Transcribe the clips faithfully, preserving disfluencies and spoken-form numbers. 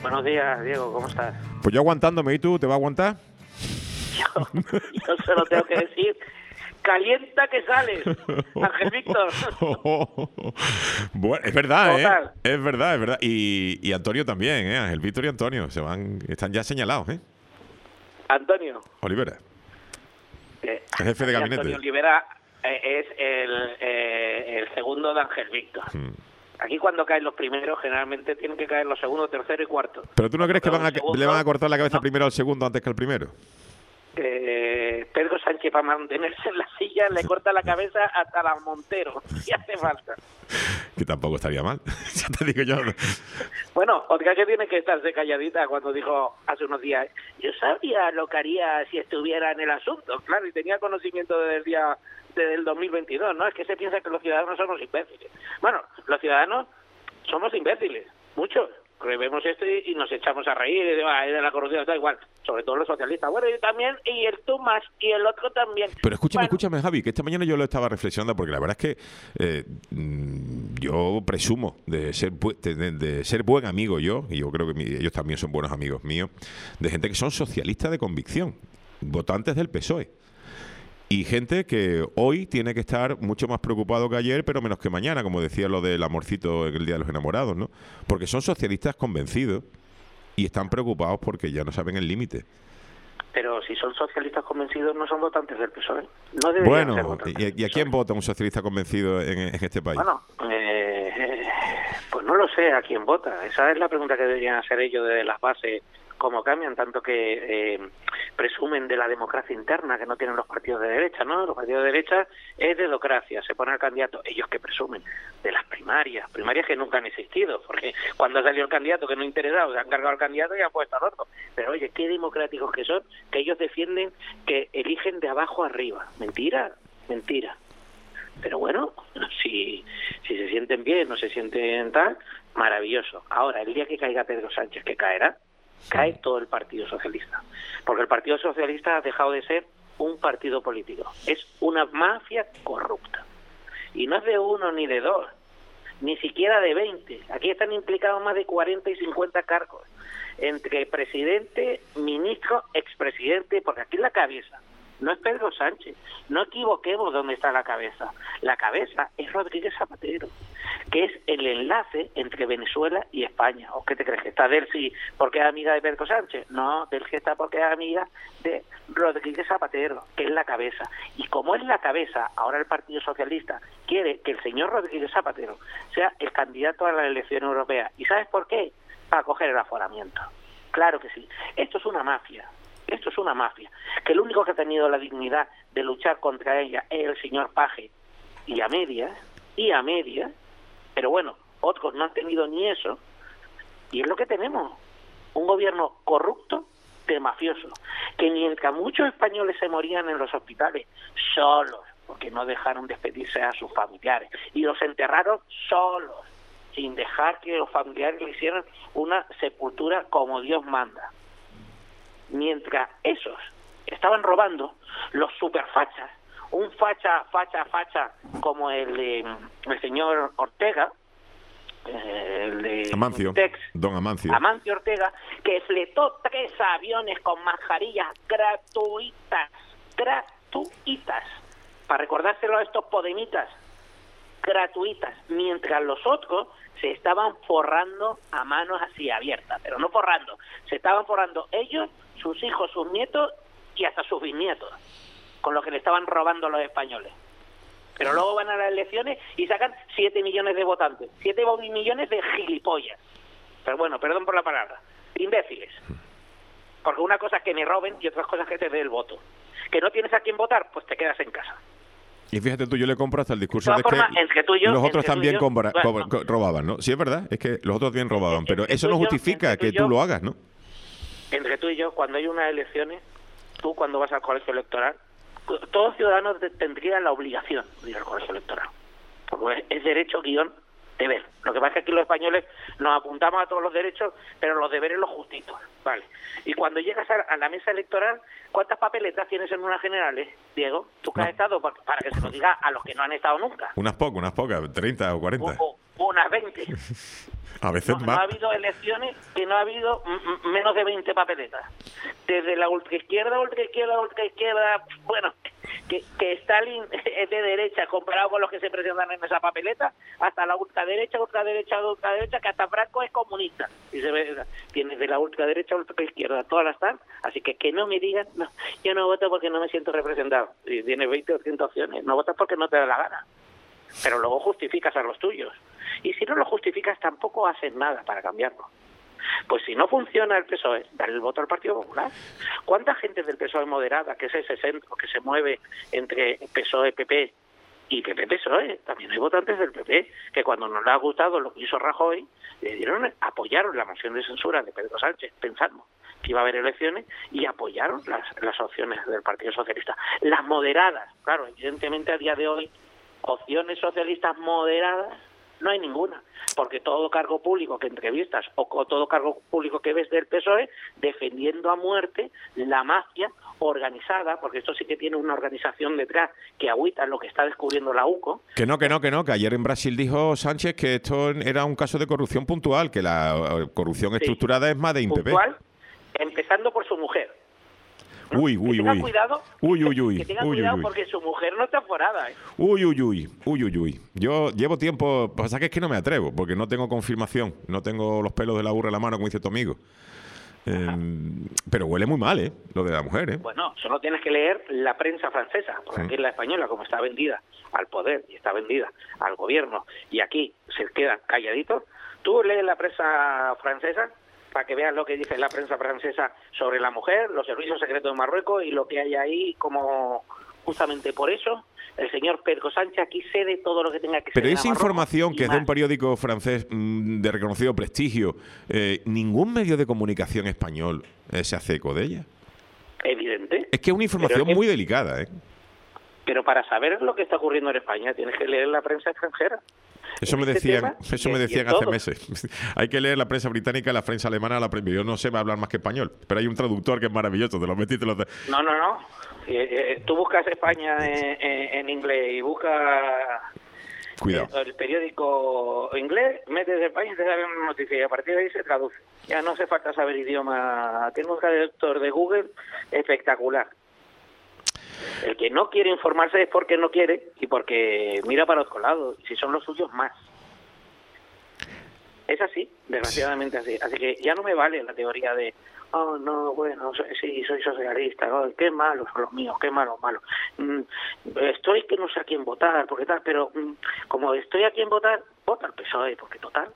Buenos días, Diego, ¿cómo estás? Pues yo aguantándome, ¿y tú? ¿Te va a aguantar? Yo, yo solo tengo que decir, calienta que sales, Ángel Víctor. Bueno, es verdad, Total. ¿eh? Es verdad, es verdad. Y, y Antonio también, ¿eh? Ángel Víctor y Antonio, se van, están ya señalados, ¿eh? Antonio. Olivera. Eh, El jefe de gabinete. Antonio Olivera eh, es el, eh, el segundo de Ángel Víctor. Hmm. Aquí cuando caen los primeros, generalmente tienen que caer los segundos, tercero y cuarto. ¿Pero tú no crees que van a, Segundo, le van a cortar la cabeza no. primero al segundo antes que al primero? Eh, Pedro Sánchez, para mantenerse en la silla, le corta la cabeza hasta la Montero, si hace falta. Que tampoco estaría mal, ya te digo yo. Bueno, otra que tiene que estarse calladita cuando dijo hace unos días, yo sabía lo que haría si estuviera en el asunto, claro, y tenía conocimiento desde el día desde el dos mil veintidós, ¿no? Es que se piensa que los ciudadanos somos imbéciles. Bueno, los ciudadanos somos imbéciles, muchos. Vemos esto y, y nos echamos a reír y de, ah, de la corrupción, da igual, sobre todo los socialistas. Bueno, y también, y el tú más, y el otro también. Pero escúchame, bueno. escúchame, Javi, que esta mañana yo lo estaba reflexionando porque la verdad es que eh, yo presumo de ser de, de ser buen amigo yo, y yo creo que mi, ellos también son buenos amigos míos, de gente que son socialistas de convicción, votantes del P S O E. Y gente que hoy tiene que estar mucho más preocupado que ayer, pero menos que mañana, como decía lo del amorcito en el Día de los Enamorados, ¿no? Porque son socialistas convencidos y están preocupados porque ya no saben el límite. Pero si son socialistas convencidos, no son votantes del P S O E. No deberían bueno, ser votantes ¿y, ¿y a quién vota un socialista convencido en, en este país? Bueno, eh, pues no lo sé a quién vota. Esa es la pregunta que deberían hacer ellos desde las bases. Cómo cambian, tanto que eh, presumen de la democracia interna que no tienen los partidos de derecha, ¿no? Los partidos de derecha es dedocracia, se pone al candidato, ellos que presumen de las primarias, primarias que nunca han existido, porque cuando salió el candidato que no interesado, se han cargado al candidato y han puesto al otro. Pero oye, qué democráticos que son, que ellos defienden que eligen de abajo arriba. Mentira, mentira. Pero bueno, si, si se sienten bien, no se sienten tal, maravilloso. Ahora, el día que caiga Pedro Sánchez, que caerá, cae todo el Partido Socialista, porque el Partido Socialista ha dejado de ser un partido político, es una mafia corrupta, y no es de uno ni de dos, ni siquiera de veinte, aquí están implicados más de cuarenta y cincuenta cargos, entre presidente, ministro, expresidente, porque aquí la cabeza no es Pedro Sánchez, no equivoquemos dónde está la cabeza, la cabeza es Rodríguez Zapatero, que es el enlace entre Venezuela y España. ¿O qué te crees? ¿Que está Delcy porque es amiga de Pedro Sánchez? No, Delcy está porque es amiga de Rodríguez Zapatero, que es la cabeza. Y como es la cabeza, ahora el Partido Socialista quiere que el señor Rodríguez Zapatero sea el candidato a la elección europea. ¿Y sabes por qué? Para coger el aforamiento. Claro que sí. Esto es una mafia. Esto es una mafia. Que el único que ha tenido la dignidad de luchar contra ella es el señor Paje. Y a medias, y a medias, pero bueno, otros no han tenido ni eso, y es lo que tenemos, un gobierno corrupto de mafiosos, que mientras muchos españoles se morían en los hospitales solos, porque no dejaron despedirse a sus familiares, y los enterraron solos, sin dejar que los familiares le hicieran una sepultura como Dios manda. Mientras esos estaban robando, los superfachas, un facha, facha, facha como el de el señor Ortega, eh, el de Amancio, Tex, don Amancio. Amancio Ortega, que fletó tres aviones con mascarillas gratuitas, gratuitas, para recordárselo a estos podemitas, gratuitas, mientras los otros se estaban forrando a manos así abiertas, pero no forrando, se estaban forrando ellos, sus hijos, sus nietos y hasta sus bisnietos, con lo que le estaban robando a los españoles. Pero luego van a las elecciones y sacan siete millones de votantes, siete millones de gilipollas. Pero bueno, perdón por la palabra, imbéciles. Porque una cosa es que me roben y otra cosa es que te dé el voto. Que no tienes a quién votar, pues te quedas en casa. Y fíjate tú, yo le compro hasta el discurso de, de forma, que entre tú y yo, los otros también yo, cobra, bueno, cobra, co robaban, ¿no? Sí, es verdad, es que los otros bien robaban, pero entre eso no justifica yo, que tú, tú lo hagas, ¿no? Entre tú y yo, cuando hay unas elecciones, tú cuando vas al colegio electoral, todos ciudadanos tendrían la obligación de ir al colegio electoral, porque es derecho guión deber. Lo que pasa es que aquí los españoles nos apuntamos a todos los derechos, pero los deberes los justitos, ¿vale? Y cuando llegas a, a la mesa electoral, ¿cuántas papeletas tienes en unas generales, Diego? ¿Tú que no. has estado? Para, para que se lo diga a los que no han estado nunca. Unas pocas, unas pocas, treinta o cuarenta. O, o, unas veinte. A veces no, más. no ha habido elecciones que no ha habido m menos de veinte papeletas. Desde la ultraizquierda, ultraizquierda, ultraizquierda, bueno, que, que Stalin es de derecha comparado con los que se presentan en esa papeleta, hasta la ultraderecha, ultraderecha, ultraderecha, que hasta Franco es comunista. Y se ve, tiene de la ultraderecha, ultraizquierda, todas las están. Así que que no me digan, no, yo no voto porque no me siento representado. Y tienes veinte o ciento opciones, no votas porque no te da la gana. Pero luego justificas a los tuyos. Y si no lo justificas, tampoco haces nada para cambiarlo. Pues si no funciona el P S O E, dale el voto al Partido Popular. ¿Cuánta gente del P S O E moderada, que es ese centro que se mueve entre P S O E, P P y P P P S O E? También hay votantes del P P que cuando no les ha gustado lo que hizo Rajoy, le dieron, apoyaron la moción de censura de Pedro Sánchez, pensando que iba a haber elecciones, y apoyaron las, las opciones del Partido Socialista. Las moderadas, claro, evidentemente a día de hoy, opciones socialistas moderadas no hay ninguna, porque todo cargo público que entrevistas o, o todo cargo público que ves del P S O E defendiendo a muerte la mafia organizada, porque esto sí que tiene una organización detrás que agüita lo que está descubriendo la U C O. Que no, que no, que no, que ayer en Brasil dijo Sánchez que esto era un caso de corrupción puntual, que la corrupción sí, estructurada es más de I N P P. Puntual, empezando por su mujer. Uy, uy, que tenga uy. Cuidado, uy, uy, uy. Que tenga uy, cuidado uy, uy. porque su mujer no está forada, ¿eh? Uy, uy, uy, uy, uy, uy. Yo llevo tiempo, pasa que es que no me atrevo, porque no tengo confirmación, no tengo los pelos de la burra en la mano, como dice tu amigo. Eh, pero huele muy mal, ¿eh? Lo de la mujer, ¿eh? Bueno, solo tienes que leer la prensa francesa, porque sí. Aquí la española, como está vendida al poder y está vendida al gobierno, y aquí se quedan calladitos, tú lees la prensa francesa para que veas lo que dice la prensa francesa sobre la mujer, los servicios secretos de Marruecos y lo que hay ahí, como justamente por eso el señor Pedro Sánchez aquí cede todo lo que tenga que ceder. Pero esa información que es de un más. periódico francés mmm, de reconocido prestigio, eh, ¿ningún medio de comunicación español eh, se hace eco de ella? Evidente. Es que es una información es que, muy delicada, ¿eh? Pero para saber lo que está ocurriendo en España tienes que leer la prensa extranjera. Eso me decían, eso me decían hace meses. Hay que leer la prensa británica, la prensa alemana, la prensa. Yo no sé hablar más que español, pero hay un traductor que es maravilloso, te lo metí, te lo... No, no, no. Eh, eh, tú buscas España en, en, en inglés y buscas Cuidado. el periódico inglés, metes España y te dan una noticia y a partir de ahí se traduce. Ya no hace falta saber idioma. Tengo un traductor de Google espectacular. El que no quiere informarse es porque no quiere y porque mira para otro lado. Y si son los suyos, más. Es así, desgraciadamente así. Así que ya no me vale la teoría de, oh, no, bueno, sí, soy socialista, oh, qué malos son los míos, qué malos, malos. Mm, estoy que no sé a quién votar, porque tal, pero mm, como estoy a quién votar, vota al P S O E, porque total.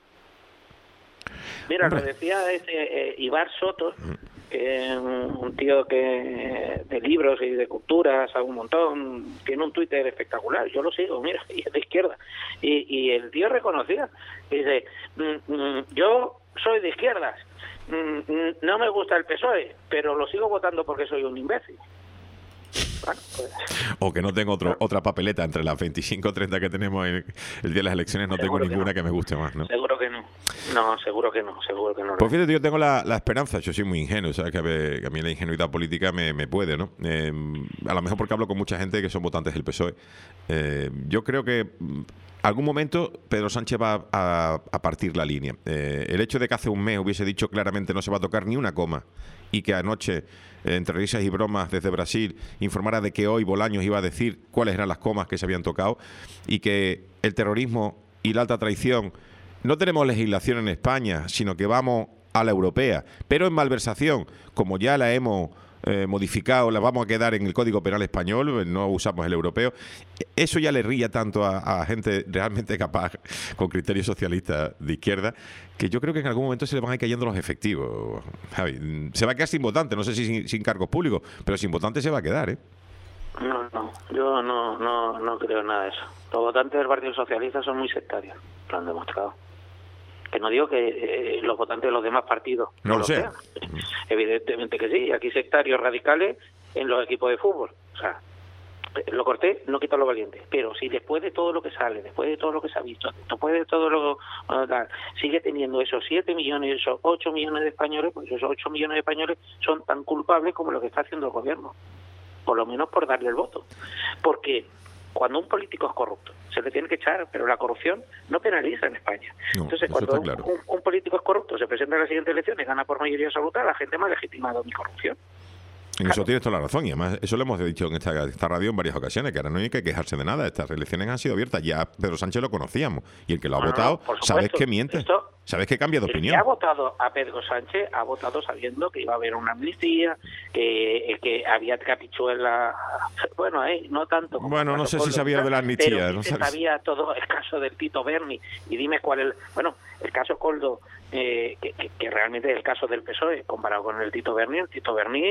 Mira, lo decía ese eh, Ibar Soto, eh, un tío que de libros y de cultura sabe un montón, tiene un Twitter espectacular, yo lo sigo, mira, y es de izquierda, y, y el tío reconocía, dice, mm, mm, yo soy de izquierdas, mm, mm, no me gusta el P S O E, pero lo sigo votando porque soy un imbécil. Bueno, pues, o que no tengo otro, otra papeleta entre las veinticinco o treinta que tenemos en el día de las elecciones, no tengo ninguna que, no. que me guste más, ¿no? Seguro que no. No, seguro que no, seguro que no. Pues fíjate, yo tengo la, la esperanza, yo soy muy ingenuo, ¿sabes? Que a, ver, que a mí la ingenuidad política me, me puede, ¿no? Eh, a lo mejor porque hablo con mucha gente que son votantes del P S O E. Eh, yo creo que algún momento Pedro Sánchez va a, a partir la línea. Eh, el hecho de que hace un mes hubiese dicho claramente no se va a tocar ni una coma y que anoche, eh, entre risas y bromas desde Brasil, informara de que hoy Bolaños iba a decir cuáles eran las comas que se habían tocado y que el terrorismo y la alta traición, no tenemos legislación en España, sino que vamos a la europea, pero en malversación, como ya la hemos eh, modificado, la vamos a quedar en el Código Penal español, no usamos el europeo. Eso ya le ría tanto a, a gente realmente capaz, con criterios socialistas de izquierda, que yo creo que en algún momento se le van a ir cayendo los efectivos, Javi. Se va a quedar sin votante, no sé si sin, sin cargos públicos, pero sin votante se va a quedar, ¿eh? No, no, yo no, no, no creo nada de eso. Los votantes del Partido Socialista son muy sectarios, lo han demostrado. Que no digo que eh, los votantes de los demás partidos no, no lo sean. Evidentemente que sí. Aquí sectarios radicales en los equipos de fútbol. O sea, lo corté, no quita lo valiente. Pero si después de todo lo que sale, después de todo lo que se ha visto, después de todo lo que sigue teniendo esos siete millones, esos ocho millones de españoles, pues esos ocho millones de españoles son tan culpables como lo que está haciendo el gobierno. Por lo menos por darle el voto. Porque Cuando un político es corrupto, se le tiene que echar, pero la corrupción no penaliza en España. No, Entonces, cuando un, claro. un, un político es corrupto, se presenta en las siguientes elecciones y gana por mayoría absoluta, la gente más legitimado mi corrupción. En eso tienes toda la razón, y además eso lo hemos dicho en esta, esta radio en varias ocasiones, que ahora no hay que quejarse de nada. Estas elecciones han sido abiertas, ya Pedro Sánchez lo conocíamos, y el que lo ha no, votado, no, no, sabes que miente, esto, sabes que cambia de el opinión. El que ha votado a Pedro Sánchez ha votado sabiendo que iba a haber una amnistía, que, que había capichuela, bueno, eh, no tanto como bueno, no sé si sabía de la amnistía, pero no se sabía todo el caso del Tito Berni, y dime cuál es, bueno, el caso Coldo, eh, que, que, que realmente es el caso del P S O E comparado con el Tito Berni. El Tito Berni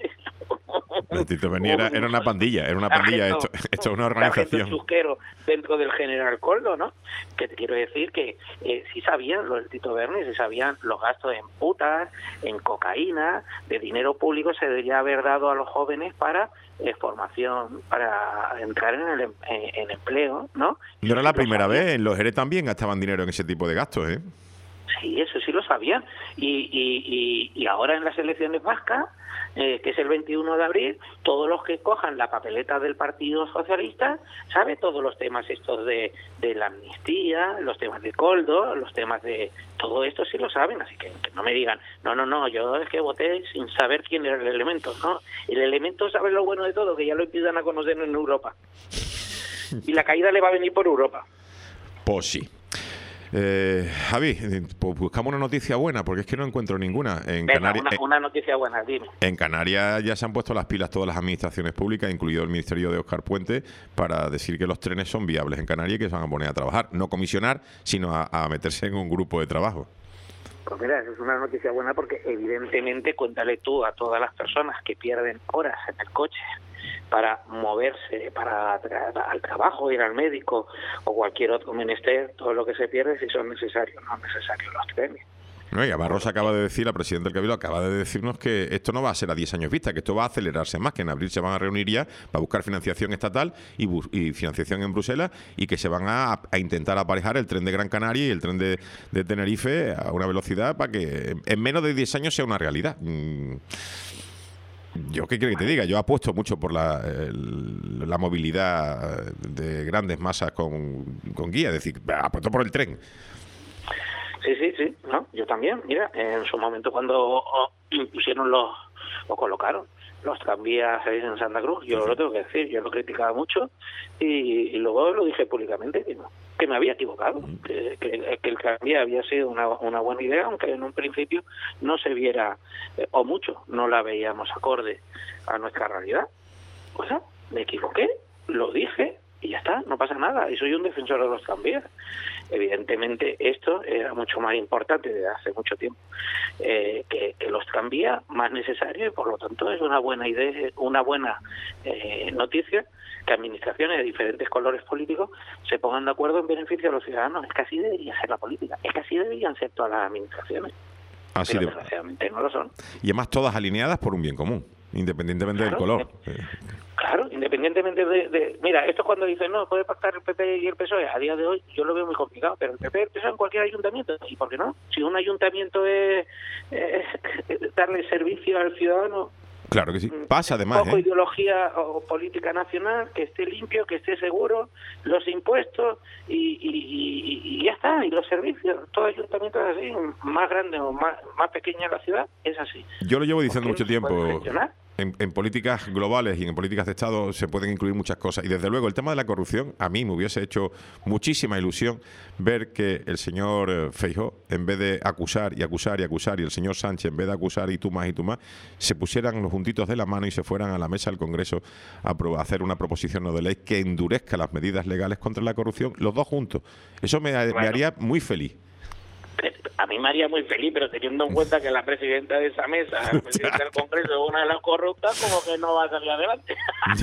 el Tito Berni era, era una pandilla, era una pandilla, esto, esto es una organización. Chusquero dentro del general Coldo, ¿no? Que te quiero decir que eh, sí sabían los del Tito Berni, sí sabían los gastos en putas, en cocaína, de dinero público se debería haber dado a los jóvenes para eh, formación, para entrar en el en, en empleo, ¿no? No era la primera vez, en los E R E también gastaban dinero en ese tipo de gastos, ¿eh? Sí, eso sí lo sabían. Y, y, y, y ahora en las elecciones vascas, eh, que es el veintiuno de abril, todos los que cojan la papeleta del Partido Socialista, sabe todos los temas estos de, de la amnistía, los temas de Coldo, los temas de todo esto sí lo saben, así que, que no me digan, no, no, no, yo es que voté sin saber quién era el elemento, ¿no? El elemento sabe lo bueno de todo, que ya lo empiezan a conocer en Europa. Y la caída le va a venir por Europa. Pues sí. Eh, Javi, pues buscamos una noticia buena, porque es que no encuentro ninguna. En Venga, Canarias, una, una noticia buena, dime. En Canarias ya se han puesto las pilas todas las administraciones públicas, incluido el Ministerio de Óscar Puente, para decir que los trenes son viables en Canarias y que se van a poner a trabajar. No comisionar, sino a, a meterse en un grupo de trabajo. Pues mira, eso es una noticia buena porque evidentemente cuéntale tú a todas las personas que pierden horas en el coche para moverse, para tra- al trabajo, ir al médico o cualquier otro menester, todo lo que se pierde si son necesarios, no necesarios los trenes. No, y además Rosa acaba de decir, la presidenta del Cabildo acaba de decirnos que esto no va a ser a diez años vista, que esto va a acelerarse más, que en abril se van a reunir ya para buscar financiación estatal y, bu- y financiación en Bruselas, y que se van a, a intentar aparejar el tren de Gran Canaria y el tren de, de Tenerife a una velocidad para que en menos de diez años sea una realidad. Mm. Yo qué quiero que te diga, yo apuesto mucho por la, el, la movilidad de grandes masas con, con guía, es decir, apuesto por el tren. Sí, sí, sí, no, yo también, mira, en su momento cuando oh, impusieron los, o colocaron los tranvías ahí en Santa Cruz, yo lo tengo que decir, yo lo criticaba mucho y, y luego lo dije públicamente, que, no, que me había equivocado, que, que, que el tranvía había sido una, una buena idea, aunque en un principio no se viera, eh, o mucho, no la veíamos acorde a nuestra realidad. O sea, me equivoqué, lo dije y ya está, no pasa nada, y soy un defensor de los tranvías. Evidentemente esto era mucho más importante desde hace mucho tiempo eh, que, que los tranvías, más necesario, y por lo tanto es una buena idea, una buena eh, noticia que administraciones de diferentes colores políticos se pongan de acuerdo en beneficio de los ciudadanos. Es que así debería ser la política, es que así deberían ser todas las administraciones. Así pero de... desgraciadamente no lo son. Y además todas alineadas por un bien común, independientemente Claro, del color. Eh, Claro, independientemente de, de... Mira, esto cuando dicen, no, puede pactar el P P y el P S O E, a día de hoy yo lo veo muy complicado, pero el P P y el P S O E en cualquier ayuntamiento. ¿Y por qué no? Si un ayuntamiento es eh, darle servicio al ciudadano... Claro que sí. Pasa además, poco ¿eh? ideología o política nacional, que esté limpio, que esté seguro, los impuestos y, y, y, y ya está, y los servicios. Todo ayuntamiento es así, más grande o más, más pequeña la ciudad, es así. Yo lo llevo diciendo mucho no se puede tiempo. gestionar? En, en políticas globales y en políticas de Estado se pueden incluir muchas cosas. Y desde luego el tema de la corrupción, a mí me hubiese hecho muchísima ilusión ver que el señor Feijóo, en vez de acusar y acusar y acusar, y el señor Sánchez, en vez de acusar y tú más y tú más, se pusieran los juntitos de la mano y se fueran a la mesa del Congreso a, pro- a hacer una proposición no de ley que endurezca las medidas legales contra la corrupción, los dos juntos. Eso me, Bueno. me haría muy feliz. A mí me haría muy feliz, pero teniendo en cuenta que la presidenta de esa mesa, la presidenta del Congreso, es una de las corruptas, como que no va a salir adelante.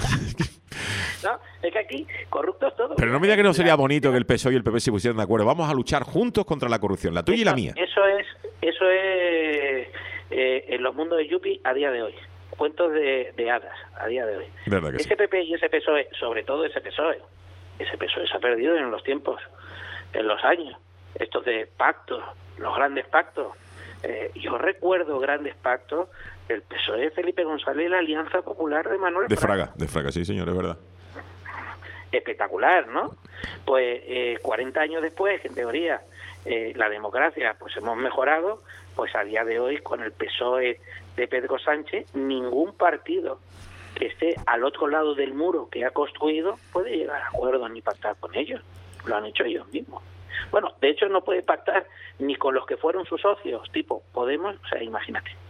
No, es que aquí corruptos todos. Pero no me diga que no sería bonito que el P S O E y el P P se pusieran de acuerdo. Vamos a luchar juntos contra la corrupción, la tuya y la mía. Eso es, eso es eh, en los mundos de Yupi a día de hoy. Cuentos de, de hadas a día de hoy. ¿Verdad que sí? Ese P P y ese P S O E, sobre todo ese P S O E, ese P S O E se ha perdido en los tiempos, en los años. Estos de pactos, los grandes pactos. Eh, yo recuerdo grandes pactos del P S O E de Felipe González y la Alianza Popular de Manuel De Fraga. Fraga, de Fraga, sí, señor, es verdad. espectacular, ¿no? Pues eh, cuarenta años después, que en teoría eh, la democracia, pues hemos mejorado, pues a día de hoy con el P S O E de Pedro Sánchez, ningún partido que esté al otro lado del muro que ha construido puede llegar a acuerdos ni pactar con ellos. Lo han hecho ellos mismos. Bueno, de hecho no puede pactar ni con los que fueron sus socios, tipo Podemos, o sea, imagínate.